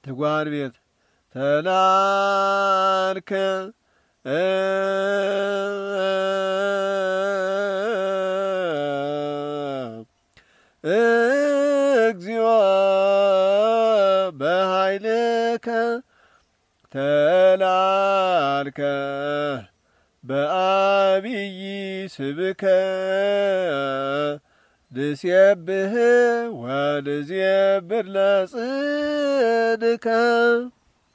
ትጓን ቤት ተላልከ እግዚኦ በኃይልከ ተላልከ በአብይ ስብከ ልሴብህ ወልዜብር ለጽድከ